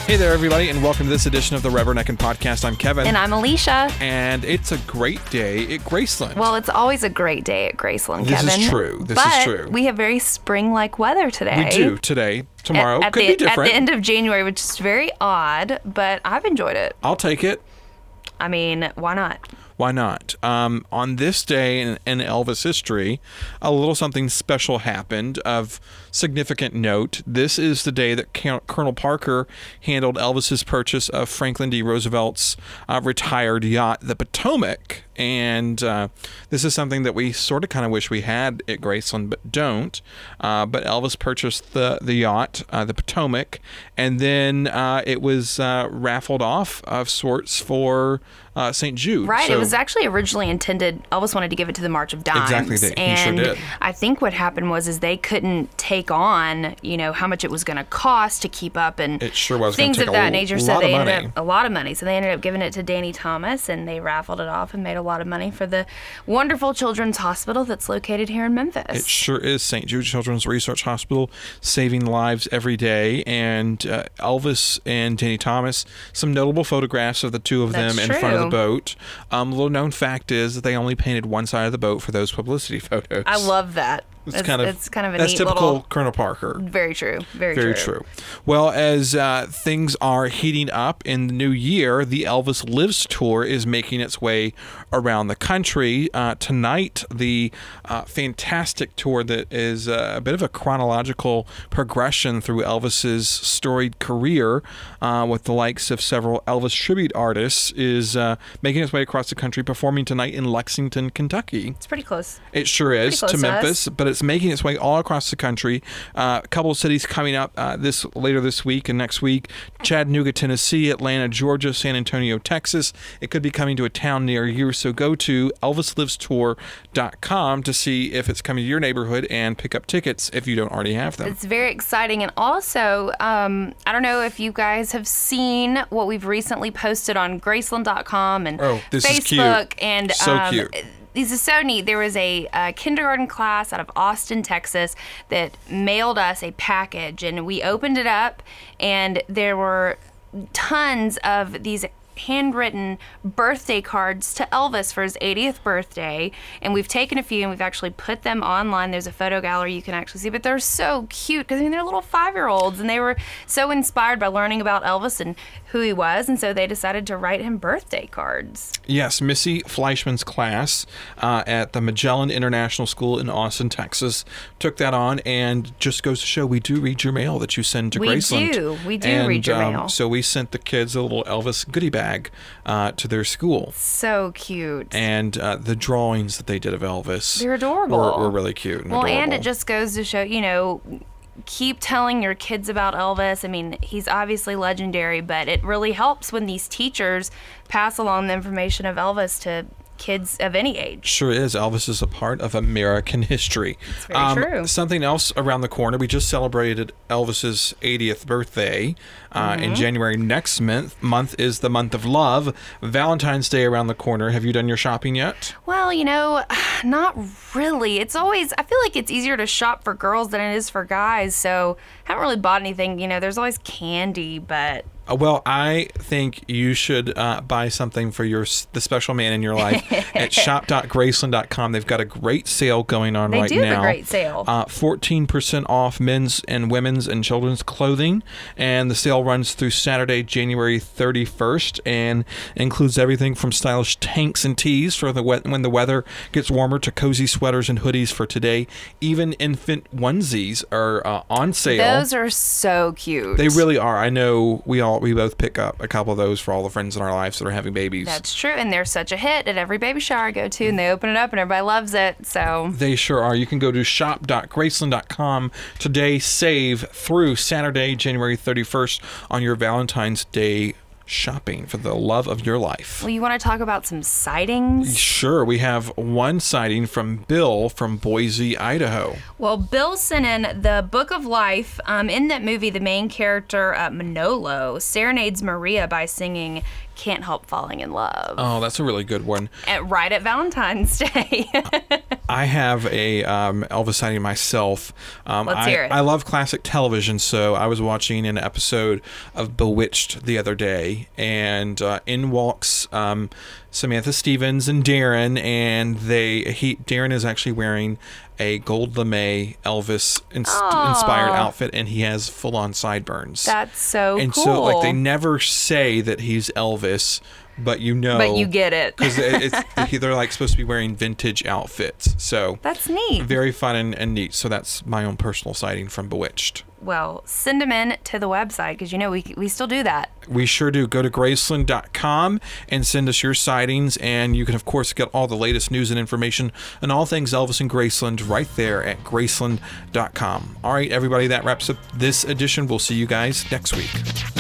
Hey there, everybody, and welcome to this edition of the Rubberneck and Podcast. I'm Kevin. And I'm Alicia. And it's a great day at Graceland. Well, it's always a great day at Graceland, Kevin. This is true. This is true. But we have very spring-like weather today. We do today. Tomorrow could be different. At the end of January, which is very odd, but I've enjoyed it. I'll take it. I mean, why not? Why not? On this day in Elvis history, a little something special happened of significant note. This is the day that Colonel Parker handled Elvis's purchase of Franklin D. Roosevelt's retired yacht, the Potomac. And this is something that we sort of kind of wish we had at Graceland, but don't. But Elvis purchased the yacht, the Potomac, and then it was raffled off of sorts for St. Jude. Right. So, it was actually originally intended, Elvis wanted to give it to the March of Dimes. Exactly. He and sure did. I think what happened was they couldn't take on, how much it was going to cost to keep up and it sure was things of that nature. So they ended up a lot of money. So they ended up giving it to Danny Thomas, and they raffled it off and made a lot of money for the wonderful children's hospital that's located here in Memphis. It sure is. St. Jude Children's Research Hospital, saving lives every day. And Elvis and Danny Thomas, some notable photographs of the two of them in front of the boat. Little known fact is that they only painted one side of the boat for those publicity photos. I love that. It's kind of a that's neat typical little, Colonel Parker. Very true. Very true. Well, as things are heating up in the new year, the Elvis Lives Tour is making its way around the country. Tonight, the fantastic tour that is a bit of a chronological progression through Elvis's storied career with the likes of several Elvis tribute artists is making its way across the country, performing tonight in Lexington, Kentucky. It's pretty close. It sure is to Memphis, but it's making its way all across the country. A couple of cities coming up later this week and next week: Chattanooga, Tennessee; Atlanta, Georgia; San Antonio, Texas. It could be coming to a town near you, so go to elvislivestour.com to see if it's coming to your neighborhood and pick up tickets if you don't already have them. It's very exciting. And also, I don't know if you guys have seen what we've recently posted on Graceland.com and Facebook. And so cute. This is so neat. There was a kindergarten class out of Austin, Texas that mailed us a package, and we opened it up, and there were tons of these handwritten birthday cards to Elvis for his 80th birthday, and we've taken a few and we've actually put them online. There's a photo gallery you can actually see, but they're so cute because they're little 5-year-olds, and they were so inspired by learning about Elvis and who he was, and so they decided to write him birthday cards. Yes, Missy Fleischman's class at the Magellan International School in Austin, Texas, took that on, and just goes to show we do read your mail that you send to Graceland. We do read your mail. So we sent the kids a little Elvis goodie bag to their school. So cute. And the drawings that they did of Elvis, they're adorable. Were really cute and adorable. And it just goes to show, keep telling your kids about Elvis. I mean, he's obviously legendary, but it really helps when these teachers pass along the information of Elvis to kids of any age. Sure is. Elvis is a part of American history. It's very true. Something else around the corner. We just celebrated Elvis's 80th birthday in January. Next month is the month of love. Valentine's Day around the corner. Have you done your shopping yet? Well, not really. I feel like it's easier to shop for girls than it is for guys, so I haven't really bought anything. There's always candy, but... Well, I think you should buy something for the special man in your life at shop.graceland.com. They've got a great sale going on right now. They do have a great sale. 14% off men's and women's and children's clothing, and the sale runs through Saturday, January 31st, and includes everything from stylish tanks and tees for when the weather gets warmer to cozy sweaters and hoodies for today. Even infant onesies are on sale. Those are so cute. They really are. I know we both pick up a couple of those for all the friends in our lives that are having babies. That's true, and they're such a hit at every baby shower I go to, and they open it up and everybody loves it. So they sure are. You can go to shop.graceland.com today. Save through Saturday, January 31st on your Valentine's Day shopping for the love of your life. Well, you want to talk about some sightings? Sure. We have one sighting from Bill from Boise, Idaho. Well, Bill sent in the Book of Life. In that movie, the main character, Manolo, serenades Maria by singing Can't Help Falling in Love. Oh, that's a really good one. Right at Valentine's Day. I have a Elvis sighting myself. Let's hear it. I love classic television, so I was watching an episode of Bewitched the other day, and in walks Samantha Stevens and Darren, and Darren is actually wearing a gold lame Elvis inspired outfit, and he has full-on sideburns. That's so and cool. so like they never say that he's Elvis, but you know, but you get it because they're like supposed to be wearing vintage outfits. So that's neat. Very fun and neat. So that's my own personal sighting from Bewitched. Well, send them in to the website because we still do that. We sure do. Go to Graceland.com and send us your sightings, and you can of course get all the latest news and information on all things Elvis and Graceland right there at Graceland.com. All right, everybody, that wraps up this edition. We'll see you guys next week.